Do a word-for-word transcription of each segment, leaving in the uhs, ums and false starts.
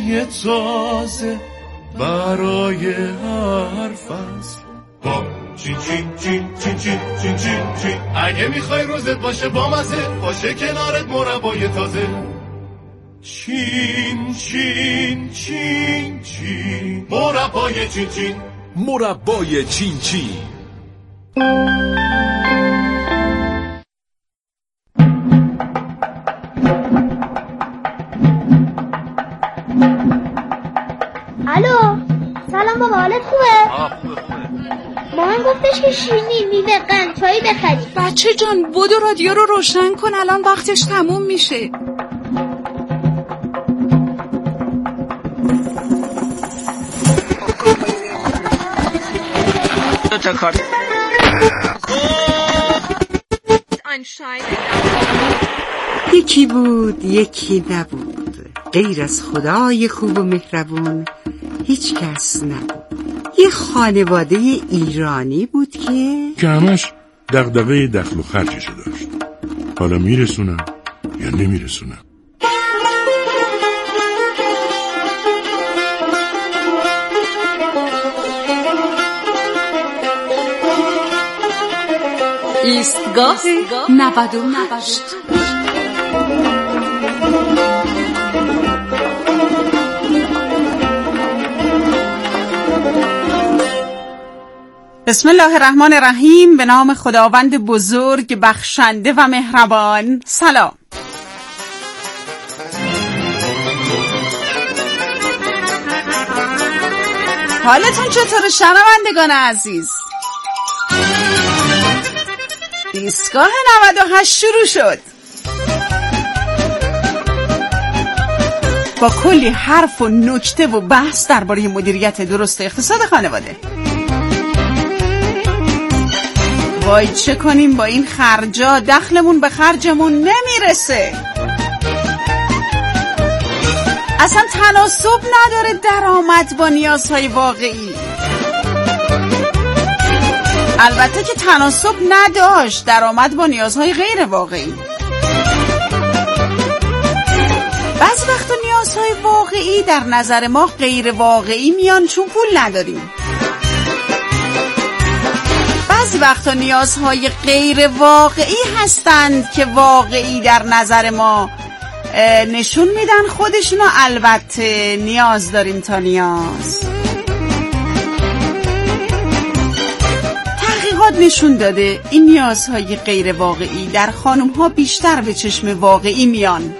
برگای تازه برای هر فصل. با چین چین چین چین چین چین چین چین اگه میخوای روزت باشه با مزه، باشه کنارت مربای تازه. چین چین چین چین مربای چین چین مربای چین چین. الو سلام بابا، حالت خوبه؟ آه خوبه خوبه. مامان گفتش که شیرینی میوه قند چایی بخری. بچه جان بودو رادیو رو روشن کن، الان وقتش تموم میشه. دو تا کارت یکی بود یکی نبود، غیر از خدای خوب و مهربون هیچ کس نبود. یه خانواده ایرانی بود که که همش دغدغه دخل و خرجشو داشت. حالا میرسونم یا نمیرسونم. ایستگاه نود و هشت. بسم الله الرحمن الرحیم. به نام خداوند بزرگ بخشنده و مهربان. سلام. حالتون چطور شنوندگان عزیز؟ ایستگاه نود و هشت شروع شد با کلی حرف و نکته و بحث درباره مدیریت درست اقتصاد خانواده. وای چه کنیم با این خرجا، دخلمون به خرجمون نمیرسه، اصلا تناسب نداره درآمد با نیازهای واقعی. البته که تناسب نداشت درآمد با نیازهای غیر واقعی. بعضی وقتا نیازهای واقعی در نظر ما غیر واقعی میان چون پول نداریم. بعضی وقتا نیازهای غیر واقعی هستند که واقعی در نظر ما نشون میدن خودشونو. البته نیاز داریم تا نیاز. تحقیقات نشون داده این نیازهای غیر واقعی در خانم‌ها بیشتر به چشم واقعی میان.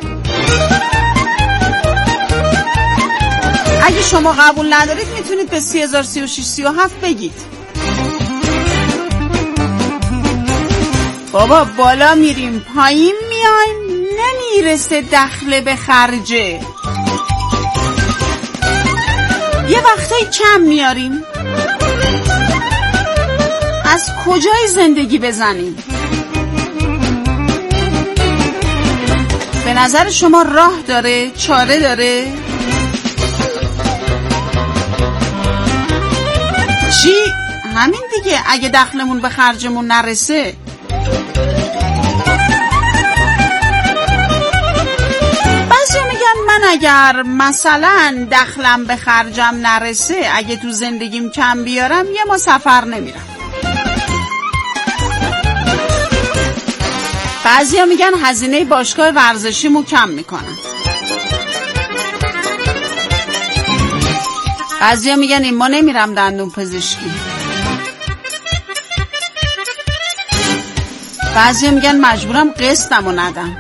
اگه شما قبول ندارید میتونید به سی هزار سی و شش سی و هفت بگید. بابا بالا میریم پایین میایم، نمیرسه دخل به خرجه. یه وقتایی کم میاریم، از کجای زندگی بزنیم؟ به نظر شما راه داره؟ چاره داره؟ چی؟ همین دیگه. اگه دخلمون به خرجمون نرسه بعضی میگن من اگر مثلا دخلم به خرجم نرسه، اگه تو زندگیم کم بیارم یه ما سفر نمیرم. بعضی ها میگن هزینه باشگاه ورزشیمو کم میکنن. بعضی ها میگن این ما نمیرم دندون پزشکی. بعضی ها میگن مجبورم قسطمو ندم.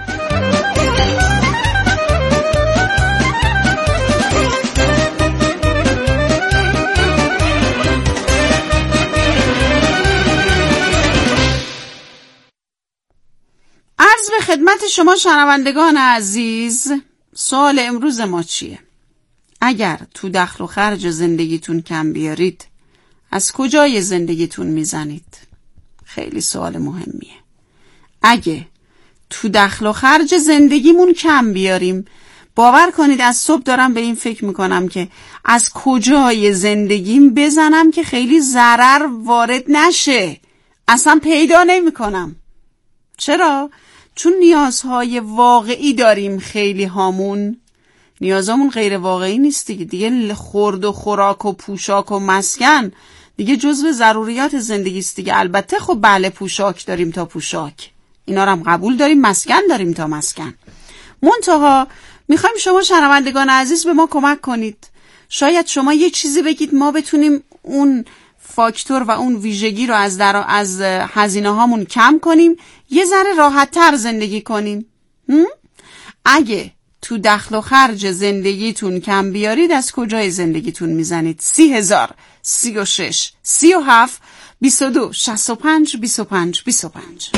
عرض به خدمت شما شنوندگان عزیز، سوال امروز ما چیه؟ اگر تو دخل و خرج زندگیتون کم بیارید، از کجای زندگیتون میزنید؟ خیلی سوال مهمیه. اگه تو دخل و خرج زندگیمون کم بیاریم، باور کنید از صبح دارم به این فکر میکنم که از کجای زندگیم بزنم که خیلی ضرر وارد نشه. اصلا پیدا نمیکنم. چرا؟ چون نیازهای واقعی داریم خیلی هامون نیازامون غیر واقعی نیست دیگه. دیگه خورد و خوراک و پوشاک و مسکن دیگه جزو ضروریات زندگی است دیگه. البته خب بله پوشاک داریم تا پوشاک، اینا رو هم قبول داریم، مسکن داریم تا مسکن. منتها میخوایم شما شنوندگان عزیز به ما کمک کنید. شاید شما یه چیزی بگید ما بتونیم اون فاکتور و اون ویژگی رو از در از هزینه هامون کم کنیم، یه ذره راحت تر زندگی کنیم. اگه تو دخل و خرج زندگیتون کم بیارید از کجای زندگیتون میزنید؟ سی هزار سی و شش سی و هفت بیست و دو شصت و پنج بیست و پنج بیست و پنج.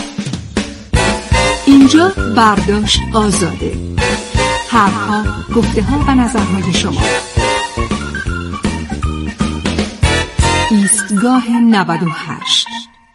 اینجا برداشت آزاده. حرفها، گفته ها و نظرهای شما. ایستگاه نود و هشت.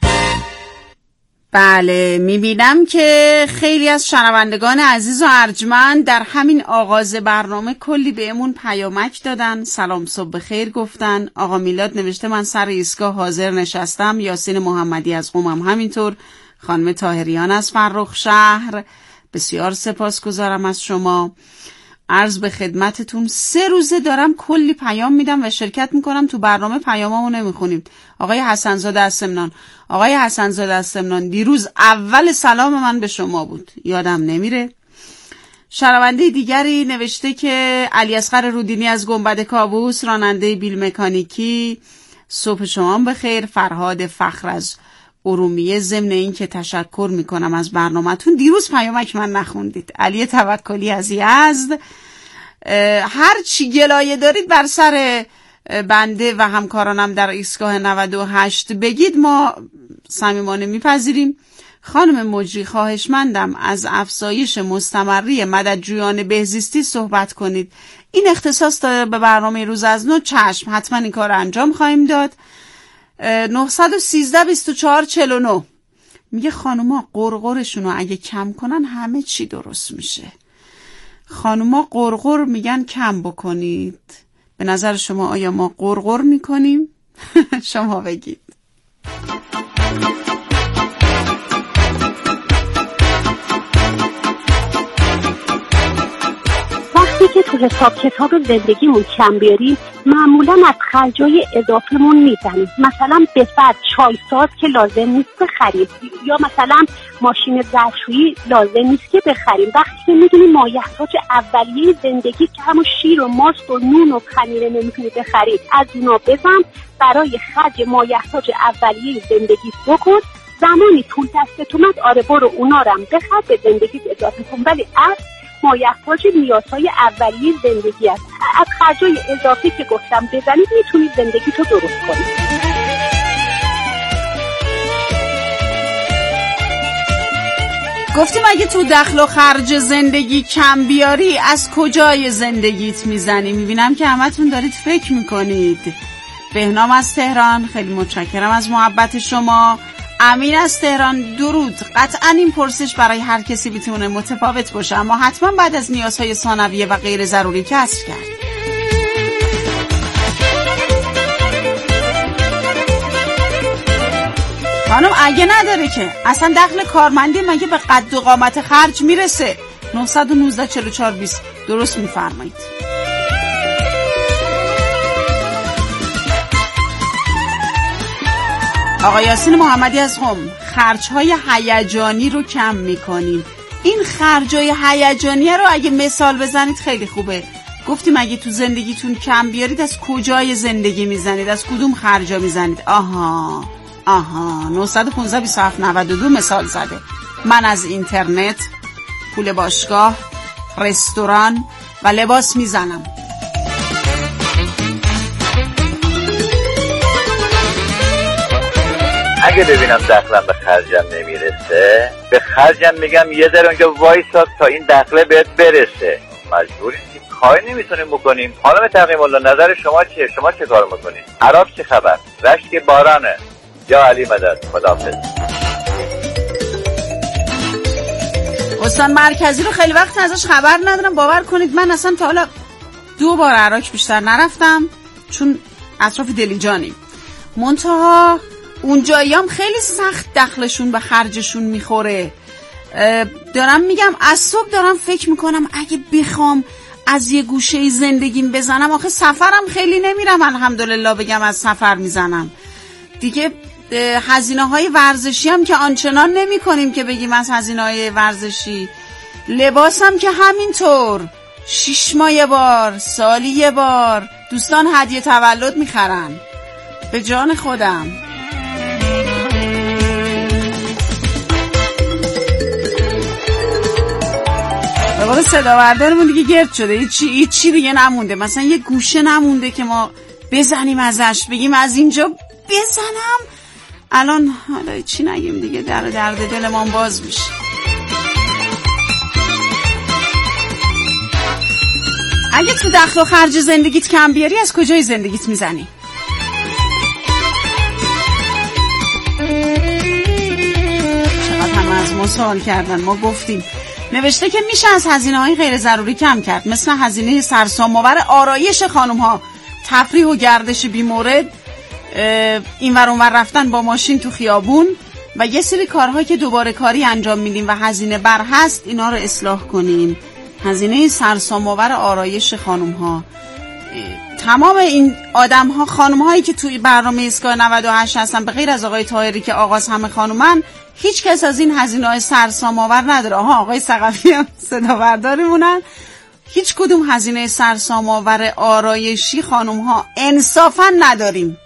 بله، میبینم که خیلی از شنوندگان عزیز و ارجمند در همین آغاز برنامه کلی بهمون پیامک دادن، سلام صبح بخیر گفتن. آقا میلاد نوشته من سر ایستگاه حاضر نشستم. یاسین محمدی از قم هم همینطور. خانم طاهریان از فرخ شهر، بسیار سپاسگزارم از شما. عرض به خدمتتون سه روزه دارم کلی پیام میدم و شرکت میکنم تو برنامه، پیامامو نمیخونیم. آقای حسنزاده از سمنان، آقای حسنزاده از سمنان دیروز اول سلام من به شما بود، یادم نمیره. شنونده دیگری نوشته که علی اصغر رودینی از گنبد کاووس، راننده بیل مکانیکی، صبح شما بخیر. فرهاد فخر از ارومیه، ضمن این که تشکر میکنم از برنامه‌تون. دیروز پیامک من نخوندید. علی توکلی از یزد، هر چی گلایه دارید بر سر بنده و همکارانم در ایستگاه نود و هشت بگید، ما صمیمانه میپذیریم. خانم مجری خواهشمندم از افزایش مستمری مددجویان بهزیستی صحبت کنید. این اختصاص داره به برنامه روز از نو. چشم، حتما این کار انجام خواهیم داد. نه یک سه بیست و چهار چهل و نه میگه خانوما قرقرشونو اگه کم کنن همه چی درست میشه. خانوما قرقر میگن کم بکنید. به نظر شما آیا ما قرقر میکنیم؟ شما بگید. وقتی که تو حساب کتاب زندگیمون کم بیاریم معمولا از خرجای اضافه‌مون میزنیم. مثلا به فرض چای ساز که لازم نیست بخریم، یا مثلا ماشین ظرفشویی لازم نیست که بخریم. وقتی که میدونیم مایحتاج اولیه زندگی که همون شیر و ماست و نون و خمیره نمیتونی بخرید، از اونا بزن برای خرج مایحتاج اولیه زندگی بکن. زمانی پول دستت اومد آره برو اونا رو هم بخر به زندگیت اضافه کن، ولی از مایحتاج نیازهای اولیه زندگی است. از خرجای اضافی که گفتم بزنید میتونید زندگی تو درست کنید. گفتیم اگه تو دخل و خرج زندگی کم بیاری از کجای زندگیت میزنی؟ میبینم که همتون دارید فکر میکنید. بهنام از تهران، خیلی متشکرم از محبت شما. امین از تهران، درود. قطعا این پرسش برای هر کسی میتونه متفاوت باشه، اما حتما بعد از نیازهای ثانویه و غیر ضروری کسر کرد. خانم اگه نداره که اصلا دخل کارمندی مگه به قد و قامت خرج میرسه؟ نه یک نه چهار چهار بیست درست میفرمایید. آقای یاسین محمدی از قم، خرج‌های هیجانی رو کم می‌کنیم. این خرج‌های هیجانی رو اگه مثال بزنید خیلی خوبه. گفتیم اگه تو زندگیتون کم بیارید از کجای زندگی میزنید؟ از کدوم خرجا میزنید؟ آها آها نه یک پنج بیست و هفت نود و دو مثال زده. من از اینترنت، پول باشگاه، رستوران و لباس میزنم. اگه ببینم دخلم به خرجم نمیرسه، به خرجم میگم یه ذره اونجا وایسا تا این دخله بهت برسه. مجبوریم که کاری نمیتونیم بکنیم. خانم تقیم الله نظر شما چیه؟ شما چه کار میکنید؟ عراق چه خبر؟ رشک بارانه یا علی مدد؟ خداحافظ. استان مرکزی رو خیلی وقت ازش خبر ندارم. باور کنید من اصلا تا حالا دو بار عراق بیشتر نرفتم چون اطراف دلیجانیم. منتها اونجاییام خیلی سخت دخلشون به خرجشون میخوره. دارم میگم از صبح دارم فکر میکنم اگه بخوام از یه گوشه زندگیم بزنم. آخه سفرم خیلی نمیرم الحمدلله بگم از سفر میزنم دیگه. هزینه های ورزشی هم که آنچنان نمی کنیم که بگیم از هزینه های ورزشی. لباس هم که همینطور شش ماه یه بار، سالی یه بار دوستان هدیه تولد میخرن. به جان خودم به قول صدا بردارمون دیگه گرد شده، هیچی هیچی دیگه نمونده. مثلا یه گوشه نمونده که ما بزنیم ازش بگیم از اینجا بزنم. الان حالا چی نگیم دیگه، در درد دلمان باز میشه. اگه تو دخل و خرج زندگیت کم بیاری از کجای زندگیت میزنی؟ چقدر همه از ما سوال کردن، ما گفتیم. نوشته که میشه از هزینه های غیر ضروری کم کرد، مثل هزینه سرسام‌آور آرایش خانم ها، تفریح و گردش بی مورد، این ور اون ور رفتن با ماشین تو خیابون و یه سری کارهایی که دوباره کاری انجام میدیم و هزینه بر هست، اینا رو اصلاح کنیم. هزینه سرسام‌آور آرایش خانم ها، تمام این آدم ها، خانم هایی که توی برنامه ایستگاه نود و هشت هستن به غیر از آقای طاهری که آغاز همه خانومن، هیچ کس از این هزینه های سرسام‌آور نداره. آها آقای ثقفی هم صدا برداریمونن. هیچ کدوم هزینه سرسام‌آور آرایشی خانم ها انصافا نداریم.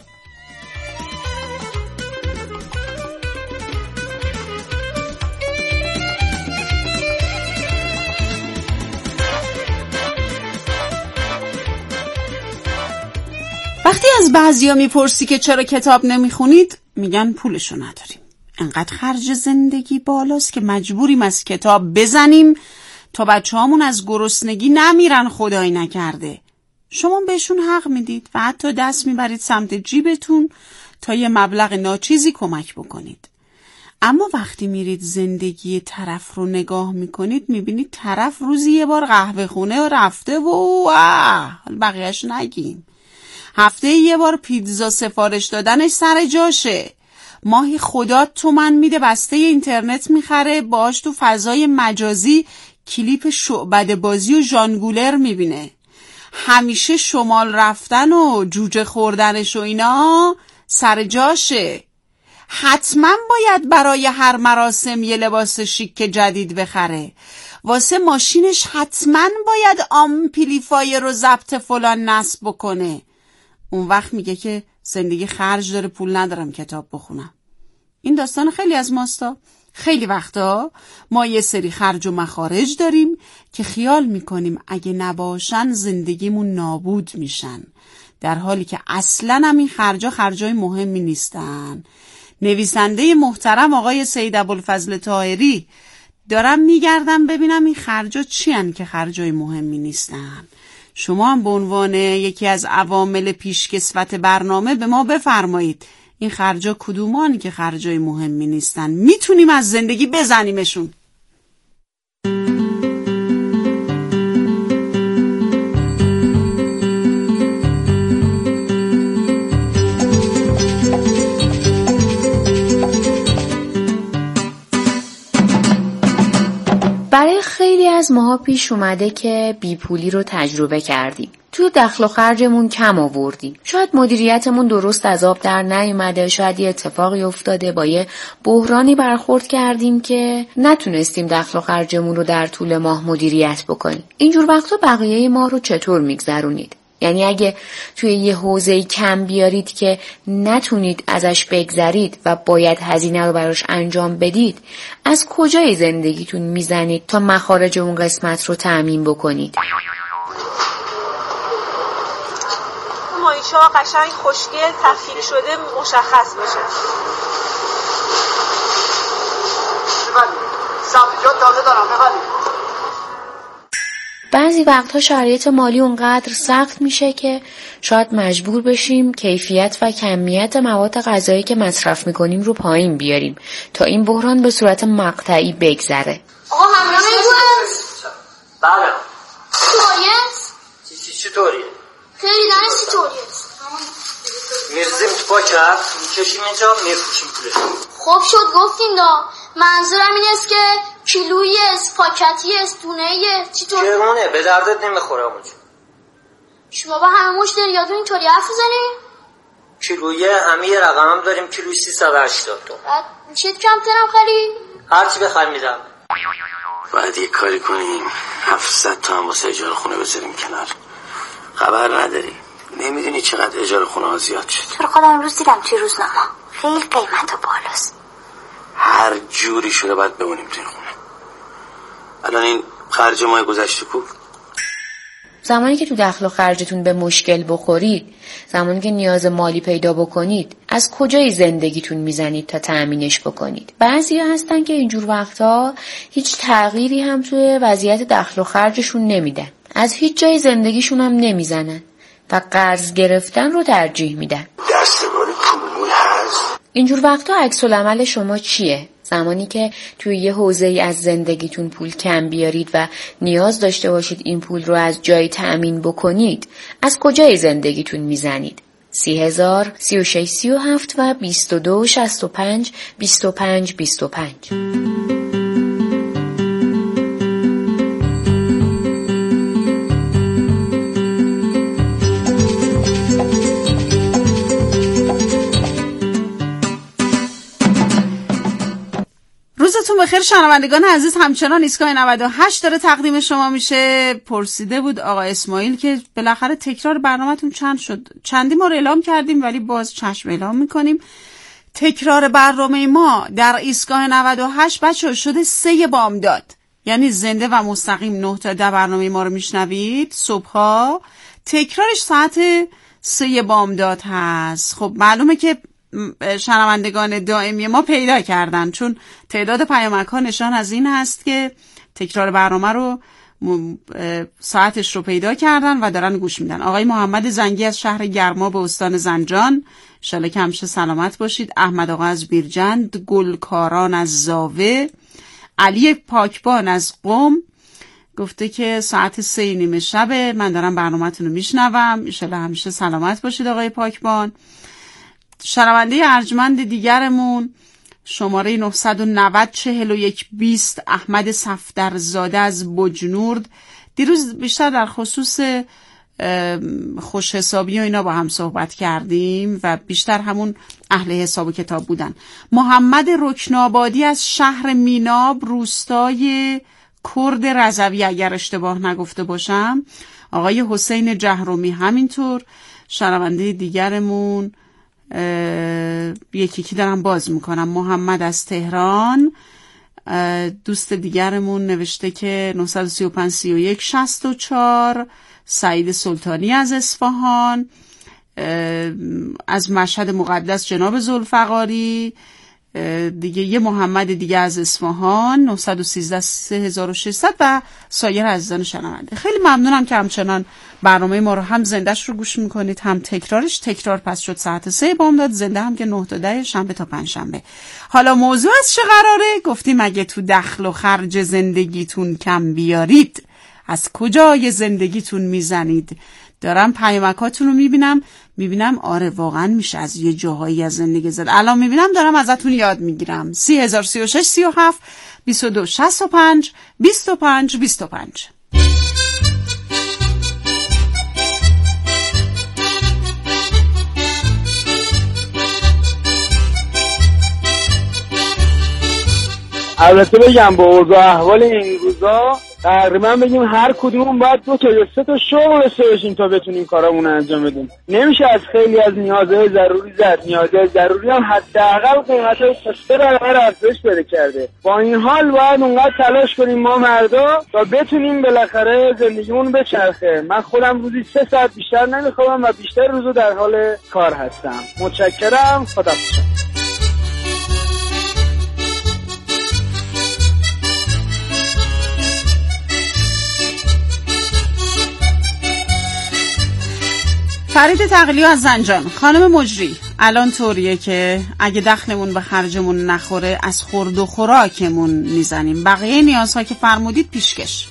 وقتی از بعضیا میپرسی که چرا کتاب نمیخونید، میگن پولشو نداریم. انقدر خرج زندگی بالاست که مجبوریم از کتاب بزنیم تا بچه هامون از گرسنگی نمیرن خدایی نکرده. شما بهشون حق میدید و حتی دست میبرید سمت جیبتون تا یه مبلغ ناچیزی کمک بکنید. اما وقتی میرید زندگی طرف رو نگاه میکنید، میبینید طرف روزی یه بار قهوه خونه رفته و بقیهش نگیم. هفته یه بار پیتزا سفارش دادنش سر جاشه. ماهی خدات تومن میده بسته اینترنت میخره، باهاش تو فضای مجازی کلیپ شعبده بازی و ژانگولر میبینه. همیشه شمال رفتن و جوجه خوردنش و اینا سر جاشه. حتما باید برای هر مراسم یه لباس شیک جدید بخره. واسه ماشینش حتما باید آمپلیفایر رو ضبط فلان نصب بکنه. اون وقت میگه که زندگی خرج داره، پول ندارم کتاب بخونم. این داستان خیلی از ماستا. خیلی وقتا ما یه سری خرج و مخارج داریم که خیال میکنیم اگه نباشن زندگیمون نابود میشن، در حالی که اصلا هم این خرجا خرجای مهمی نیستن. نویسنده محترم آقای سید ابوالفضل طاهری، دارم میگردم ببینم این خرجا چی هن که خرجای مهمی نیستن. شما هم به عنوان یکی از عوامل پیشکسوت برنامه به ما بفرمایید این خرجا کدومانی که خرجای مهمی نیستن، میتونیم از زندگی بزنیمشون. برای خیلی از ماها پیش اومده که بیپولی رو تجربه کردیم. تو دخل و خرجمون کم آوردیم. شاید مدیریتمون درست از آب در نیومده، شاید یه اتفاقی افتاده، با یه بحرانی برخورد کردیم که نتونستیم دخل و خرجمون رو در طول ماه مدیریت بکنیم. اینجور وقتا بقیه ماه رو چطور میگذرونید؟ یعنی اگه توی یه حوزه‌ای کم بیارید که نتونید ازش بگذرید و باید هزینه رو براش انجام بدید، از کجای زندگیتون میزنید تا مخارج اون قسمت رو تأمین بکنید؟ مایشا قشنگ خوشگل تفکیک شده مشخص بشه. سبزیجات تازه دارم بخرید. بعضی وقتها شرایط مالی اونقدر سخت میشه که شاید مجبور بشیم کیفیت و کمیت مواد غذایی که مصرف میکنیم رو پایین بیاریم تا این بحران به صورت مقطعی بگذره. آقا همراه میگوز؟ بله. چطوریه؟ چی چطوریه؟ خیلی دانه چطوریه؟ میرزیم تو پاکت میکشیم اینجا میفروشیم پولش. خوب شد گفتین دا. منظورم این است که کیلویی است، پاکتی است، دونه‌ایه، چطور؟ گرونه، به دردت نمیخوره آموج. شما با همه مشتری یادون اینطوری حرف میزنی؟ کیلویی همه یه رقم هم داریم، کیلوی سیصد و هشتاد تومن. بعد میشه کمترم خرید؟ هرچی بخوای میدم. باید یه کاری کنیم هفتصد تا هم واسه اجاره خونه بذاریم کنار. خبر نداری؟ نمیدونی چقدر اجاره خونه ها زیاد شد. چرا خودم امروز دیدم توی روزنامه خیلی قیمت بالاست. هر جوری شده باید بمونیم توی خونه. الان این خرج ماه گذشته کو؟ زمانی که تو دخل و خرجتون به مشکل بخورید، زمانی که نیاز مالی پیدا بکنید، از کجای زندگیتون میزنید تا تأمینش بکنید؟ بعضیا هستن که اینجور وقتا هیچ تغییری هم توی وضعیت دخل و خرجشون نمیدن، از هیچ جای زندگیشون هم نمیزنن و قرض گرفتن رو ترجیح میدن. دستگاه پول هست؟ اینجور وقتا عکس العمل شما چیه؟ زمانی که توی یه حوزه‌ای از زندگیتون پول کم بیارید و نیاز داشته باشید این پول رو از جایی تأمین بکنید، از کجای زندگیتون میزنید؟ سی هزار، سی و شش، سی و هفت و بیست و دو، شصت و پنج، بیست و پنج، بیست و پنج. روزتون بخیر شنوندگان عزیز. همچنان ایستگاه نود و هشت داره تقدیم شما میشه. پرسیده بود آقا اسماعیل که بالاخره تکرار برنامه‌تون چند شد. چندی ما رو اعلام کردیم ولی باز چشم اعلام میکنیم. تکرار برنامه ما در ایستگاه نود و هشت بچه شده سه بامداد، یعنی زنده و مستقیم نه تا ده برنامه ما رو میشنوید صبحها. تکرارش ساعت سه بامداد هست. خب معلومه که شنوندگان دائمی ما پیدا کردن، چون تعداد پیامک ها نشان از این هست که تکرار برنامه رو ساعتش رو پیدا کردن و دارن گوش میدن. آقای محمد زنگی از شهر گرما به استان زنجان، ان شاءالله که همیشه سلامت باشید. احمد آقا از بیرجند، گلکاران از زاوه، علی پاکبان از قم گفته که ساعت سه نیمه شبه من دارم برنامه‌تون رو میشنوم، ان شاءالله همیشه سلامت باشید آقای پاکبان. شنونده ارجمند دیگرمون شماره نه نه صفر چهل و یک بیست احمد صفدرزاده از بجنورد. دیروز بیشتر در خصوص خوش حسابی و اینا با هم صحبت کردیم و بیشتر همون اهل حساب و کتاب بودن. محمد رکنابادی از شهر میناب روستای کرد رضوی اگر اشتباه نگفته باشم. آقای حسین جهرومی همینطور. شنونده دیگرمون یکی که دارم باز میکنم، محمد از تهران. دوست دیگرمون نوشته که نه سه پنج سی و یک شصت و چهار. سعید سلطانی از اصفهان. از مشهد مقدس جناب ذوالفقاری. دیگه یه محمد دیگه از اصفهان نه یک سه سه هزار و ششصد و سایر عزیزان شنونده. خیلی ممنونم که همچنان برنامه ما رو هم زندهش رو گوش میکنید هم تکرارش. تکرار پس شد ساعت سه بامداد، زنده هم که نه تا ده شنبه تا پنج شنبه. حالا موضوع از چه قراره؟ گفتیم اگه تو دخل و خرج زندگیتون کم بیارید از کجای زندگیتون میزنید. دارم پیامکاتون رو میبینم میبینم آره واقعا میشه از یه جاهایی از زندگی زد. الان میبینم دارم ازتون یاد میگیرم. سی هزار، سی و شش، سی و هفت، بیست و دو، شصت و پنج، بیست و پنج، بیست و پنج. البته بگم با اوضاع احوال این روزا تقریبا بگیم هر کدومون باید دو تا یا سه تا شغل داشته باشیم تا بتونیم کارامون رو انجام بدیم. نمیشه از خیلی از نیازهای ضروری زد. نیازهای ضروری هم حداقل قیمتای سسته رو هر افزایش پیدا کرده. با این حال باید اونقدر تلاش کنیم ما مردا تا بتونیم بالاخره زندگیمون بچرخه. من خودم روزی سه ساعت بیشتر نمیخوام و بیشتر روزو در حال کار هستم. متشکرم. خدا حافظ. فرید تقلیو از زنجان. خانم مجری، الان طوریه که اگه دخلمون به خرجمون نخوره از خورد و خوراکمون میزنیم. بقیه نیازها که فرمودید پیشکش.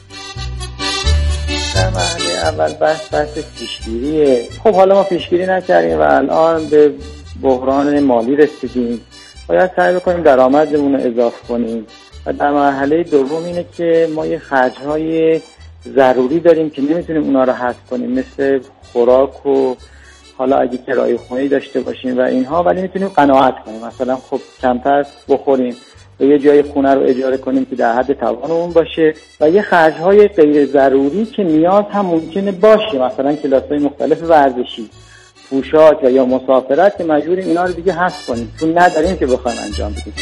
در مرحله اول بحث بحث پیشگیریه. خب حالا ما پیشگیری نکردیم و الان به بحران مالی رسیدیم. باید سعی بکنیم درآمدمون رو اضافه کنیم و در مرحله دوم اینه که ما یه خرج‌های ضروری داریم که نمیتونیم اونا رو حذف کنیم، مثل خوراک و حالا اگه کرایه خونه‌ای داشته باشیم و اینها، ولی میتونیم قناعت کنیم. مثلا خب کمتر بخوریم و یه جای خونه رو اجاره کنیم که در حد توانمون باشه و یه خرج‌های غیر ضروری که نیاز هم ممکنه باشه، مثلا کلاس‌های مختلف ورزشی، پوشاک و یا مسافرت که مجبوریم اینا رو دیگه حذف کنیم چون نداریم که بخوایم انجام بدیم.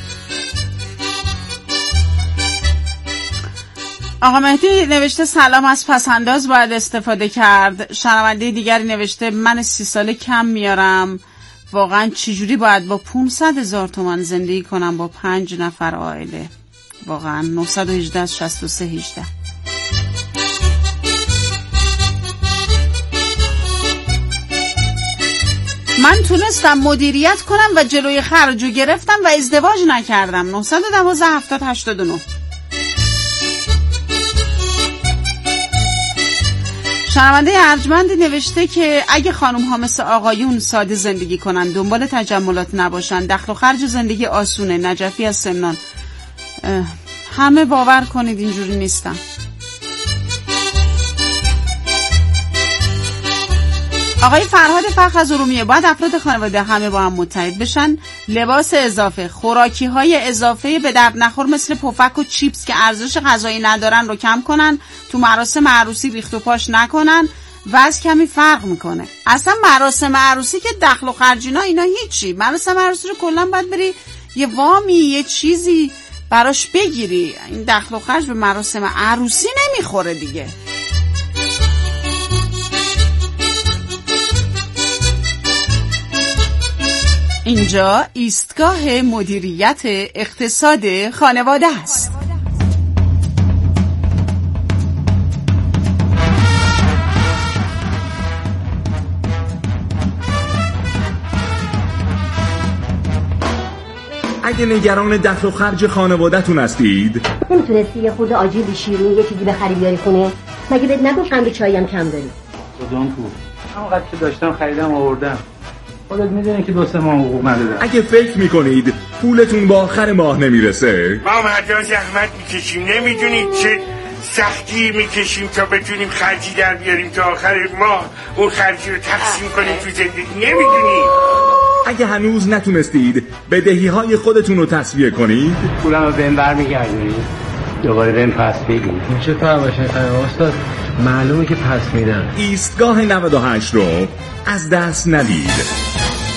آقا مهدی نوشته سلام، از پسنداز باید استفاده کرد. شنونده دیگری نوشته من سی ساله کم میارم، واقعا چجوری باید با پانصد هزار تومان زندگی کنم با پنج نفر عائله؟ واقعا. نهصد و هجده شصت و سه هجده. من تونستم مدیریت کنم و جلوی خرجو گرفتم و ازدواج نکردم. نهصد و دوازده هفتاد هشتاد و نه. شنونده ارجمندی نوشته که اگه خانم ها مثل آقایون ساده زندگی کنن، دنبال تجملات نباشن، دخل و خرج زندگی آسونه. نجفی از سمنان. همه باور کنید اینجوری نیستن. آقای فرهاد فخر از ارومیه، باید افراد خانواده همه با هم متحد بشن، لباس اضافه، خوراکی های اضافه به درد نخور مثل پفک و چیپس که ارزش غذایی ندارن رو کم کنن، تو مراسم عروسی ریخت و پاش نکنن، وضع کمی فرق میکنه. اصلا مراسم عروسی که دخل و خرجینا اینا هیچی. مراسم عروسی رو کلا باید بری یه وامی یه چیزی براش بگیری. این دخل و خرج به مراسم عروسی نمیخوره دیگه. اینجا ایستگاه مدیریت اقتصاد خانواده است. اگه نگران دخل و خرج خانواده‌تون هستید، نمیتونستی یه خورده آجیل شیرینی یه چیزی بخری بیاری خونه؟ مگه بهت نگفتم به چایی هم کم داری؟ کدوم پول؟ همونقدر که داشتم خریدم آوردم. خودت میدونی که دو سه ماه حقوق ندادم. اگه فکر میکنید پولتون با آخر ماه نمیرسه، ما مردا زحمت میکشیم، نمیدونید چه سختی میکشیم تا بتونیم خرجی در بیاریم تا آخر ماه اون خرجی رو تقسیم کنیم تو زندگی. نمیدونید. اگه هنوز نتونستید بدهی های خودتون رو تسویه کنید، پولم رو بهم برمیگردونید، دوباره بهم پس بدید. چطور باشه خانم استاد؟ معلومه که پس میدم. ایستگاه نود و هشت رو از دست ندید.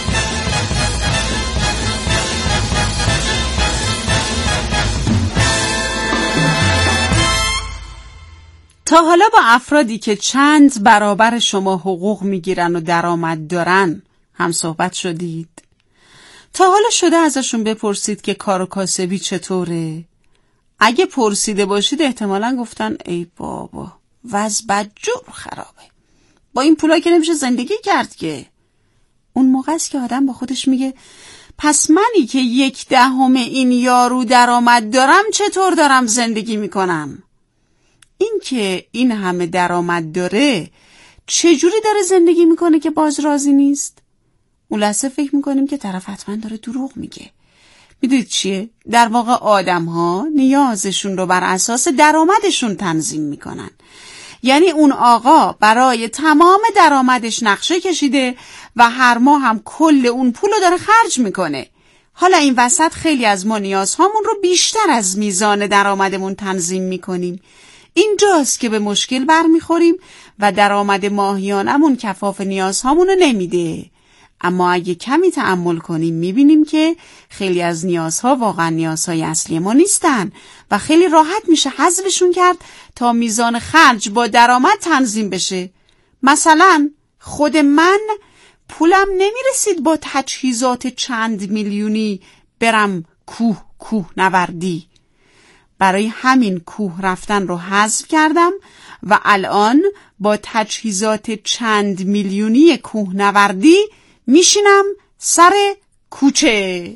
تا حالا با افرادی که چند برابر شما حقوق میگیرن و درآمد دارن هم صحبت شدید؟ تا حالا شده ازشون بپرسید که کار و کاسبی چطوره؟ اگه پرسیده باشید احتمالاً گفتن ای بابا وضع بدجور خرابه، با این پولا که نمیشه زندگی کرد که. اون موقع است که آدم با خودش میگه پس منی که یک دهم این یارو درآمد دارم چطور دارم زندگی میکنم؟ این که این همه درآمد داره چجوری داره زندگی میکنه که باز راضی نیست؟ اون لحظه فکر میکنیم که طرف حتما داره دروغ میگه. میدونید چیه؟ در واقع آدم ها نیازشون رو بر اساس درآمدشون تنظیم میکنن. یعنی اون آقا برای تمام درآمدش نقشه کشیده و هر ماه هم کل اون پول رو داره خرج میکنه. حالا این وسط خیلی از ما نیازهامون رو بیشتر از میزان درآمدمون تنظیم میکنیم. اینجاست که به مشکل برمیخوریم و درآمد ماهیانمون کفاف نیازهامون رو نمیده. اما اگه کمی تأمل کنیم میبینیم که خیلی از نیازها واقعا نیازهای اصلی ما نیستن و خیلی راحت میشه حذفشون کرد تا میزان خرج با درآمد تنظیم بشه. مثلا خود من پولم نمیرسید با تجهیزات چند میلیونی برم کوه کوه نوردی. برای همین کوه رفتن رو حذف کردم و الان با تجهیزات چند میلیونی کوه نوردی میشینم سر کوچه.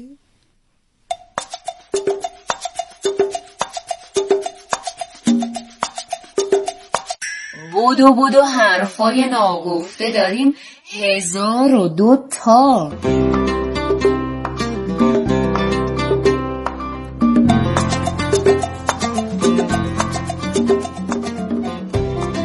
بودو بودو حرفای ناگفته داریم هزار و دو تا.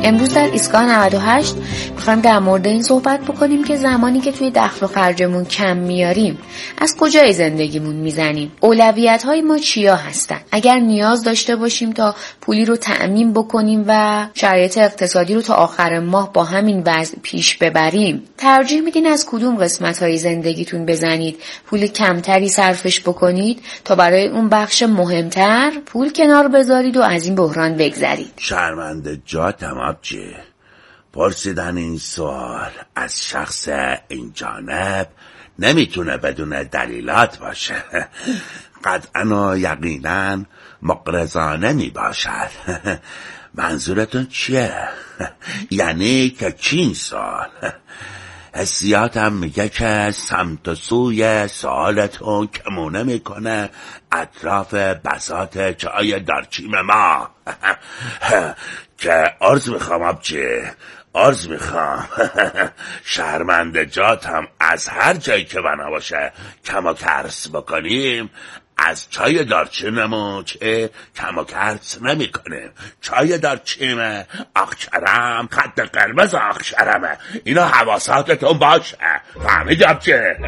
امروز در ایستگاه نود و هشت میخوایم در مورد این صحبت بکنیم که زمانی که توی دخل و خرجمون کم میاریم از کجای زندگیمون میزنیم، اولویت‌های ما چیا هستن. اگر نیاز داشته باشیم تا پولی رو تأمین بکنیم و شرایط اقتصادی رو تا آخر ماه با همین وضع پیش ببریم، ترجیح میدین از کدوم قسمت‌های زندگیتون بزنید، پول کمتری صرفش بکنید تا برای اون بخش مهمتر پول کنار بذارید و از این بحران بگذرید؟ شرمنده جاتم آبجی، پرسیدن این سوال از شخص این جانب نمیتونه بدون دلیلات باشه. قطعا و یقینا مقرضانه میباشد. منظورتون چیه؟ یعنی که چی این سوال؟ حسیاتم میگه که سمت و سوی سوالتون کمونه میکنه اطراف بساط چای دارچین ما. که عرض میخوام آبجی، عرض میخوام شرمنده جاتم از هر جایی که بنا باشه کم و کرس بکنیم، از چای دارچینمون چه کم و کرس نمی کنیم. چای دارچینه اخشرم، خط قرمز اخشرمه، اینا حواساتتون باشه. فهمیدم چه؟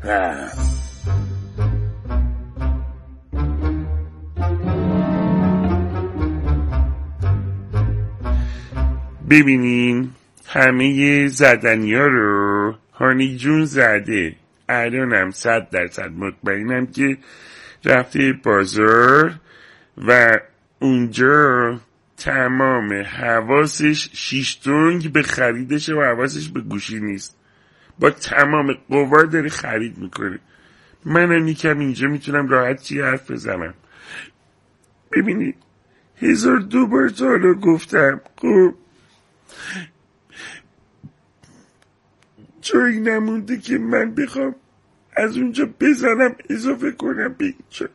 ببینین همه زدنی ها رو هانی جون زده. الانم صد درصد مطمئنم که رفته بازار و اونجا تمام حواسش شیش تنگ به خریدش و حواسش به گوشی نیست. با تمام قوا داره خرید میکنه. منم یکم اینجا میتونم راحت چی حرف بزنم. ببینید هزار دو بار تا حالا گفتم، خب جایی نمونده که من بخوام از اونجا بزنم اضافه کنم به اینجا.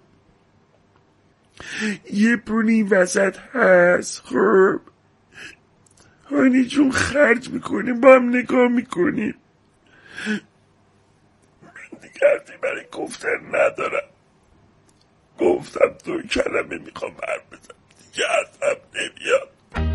یه پولی وسط هست، خب هانی جون خرج میکنیم، با هم نگاه میکنیم. من دیگه حرفی برای گفتن ندارم. گفتم دو کلمه میخوام حرف بزنم، دیگه حرفم نمیاد.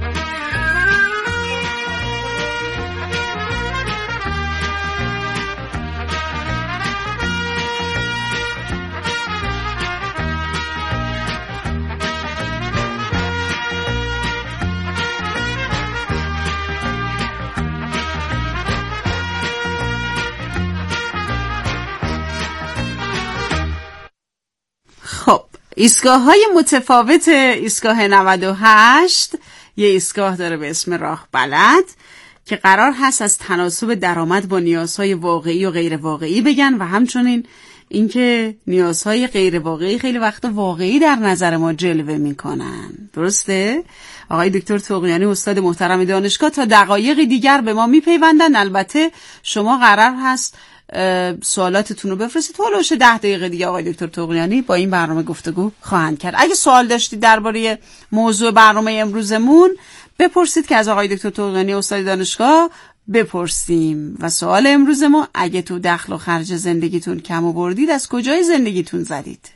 خب ایستگاه های متفاوت ایستگاه نود و هشت یه ایستگاه داره به اسم راه بلد که قرار هست از تناسب درآمد با نیازهای واقعی و غیر واقعی بگن و همچنین اینکه نیازهای غیر واقعی خیلی وقت واقعی در نظر ما جلوه میکنن. درسته؟ آقای دکتر طغیانی استاد محترم دانشگاه تا دقایقی دیگر به ما میپیوندن. البته شما قرار هست سوالاتتون رو بفرستید. هولوش ده دقیقه دیگه آقای دکتر طغیانی با این برنامه گفتگو خواهند کرد. اگه سوال داشتید درباره موضوع برنامه امروزمون بپرسید که از آقای دکتر طغیانی استاد دانشگاه بپرسیم. و سوال امروز ما، اگه تو دخل و خرج زندگیتون کم آوردید از کجای زندگیتون زدید؟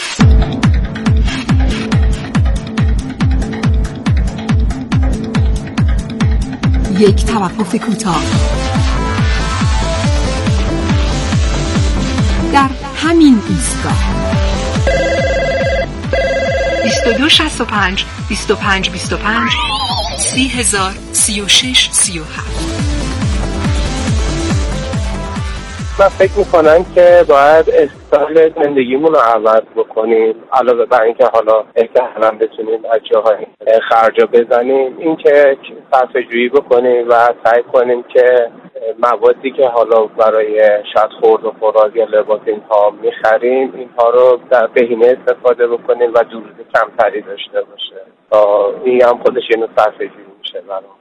یک توقف کوتاه. در همین ایستگاه بیست و دو شصت و پنج بیست و پنج بیست و پنج سی هزار سی و شش سی و هفت. من فکر میکنم که باید استایل زندگیمون رو عوض بکنیم، علاوه بر اینکه حالا احتمالاً بتونیم از جاهای خرجا بزنیم، این که صرفه جویی بکنیم و سعی کنیم که موادی که حالا برای شاید خورد و خوراک یا لباس اینها میخریم اینها رو در بهینه استفاده بکنیم و دورز کمتری داشته باشه تا این هم خودش اینو صرفه جویی میشه. برام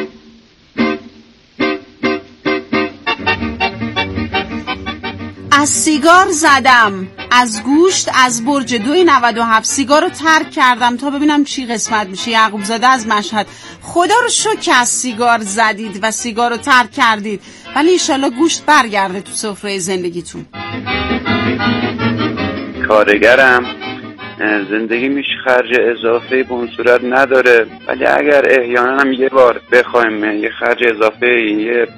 از سیگار زدم، از گوشت از برج دوی نود و هفت سیگار رو ترک کردم تا ببینم چی قسمت میشه. یعقوب زاده از مشهد. خدا رو شکر از سیگار زدید و سیگار رو ترک کردید، ولی انشالله گوشت برگرده تو سفره زندگیتون. کارگرم زندگی میش خرج اضافه به اون صورت نداره، ولی اگر احیانا هم یه بار بخوایم یه خرج اضافه یه